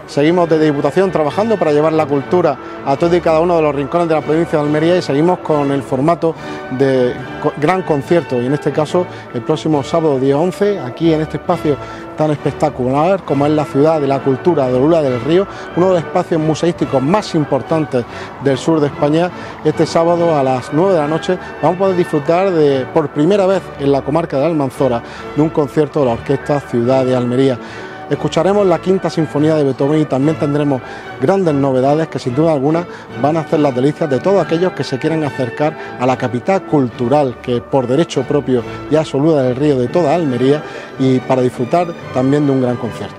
Seguimos desde Diputación trabajando para llevar la cultura a todos y cada uno de los rincones de la provincia de Almería y seguimos con el formato de gran concierto y en este caso el próximo sábado día 11 aquí en este espacio tan espectacular como es la ciudad de la cultura de Lula del Río, uno de los espacios museísticos más importantes del sur de España. Este sábado a las 9 de la noche vamos a poder disfrutar por primera vez en la comarca de Almanzora de un concierto de la Orquesta Ciudad de Almería. Escucharemos la Quinta Sinfonía de Beethoven y también tendremos grandes novedades que sin duda alguna van a hacer las delicias de todos aquellos que se quieran acercar a la capital cultural que por derecho propio ya es Lula del Río de toda Almería y para disfrutar también de un gran concierto.